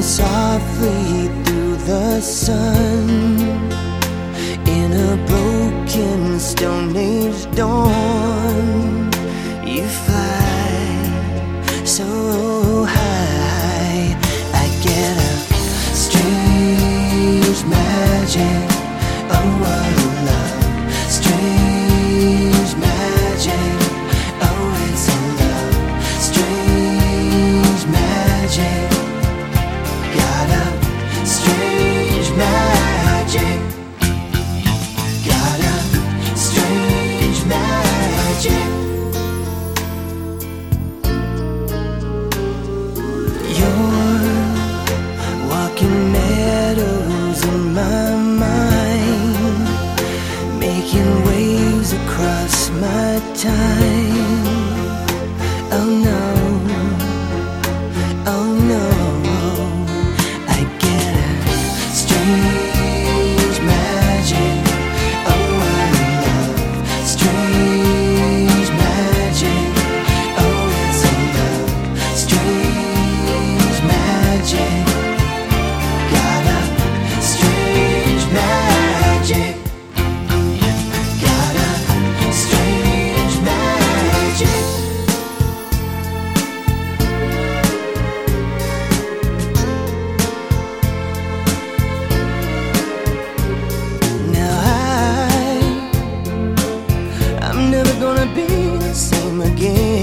softly through the sun in a broken Stone Age dawn. You fly so high, I get a strange magic. Oh, what a love, strange magic. Oh, it's a love, strange magic. Got a strange magic. Got a strange magic. You're walking meadows in my mind, making waves across my time. Oh no, oh no, I get a strange magic. Oh, what a love, strange magic. Oh, it's a love, strange magic. Got a strange magic. Got a strange magic. Now I'm never gonna be the same again.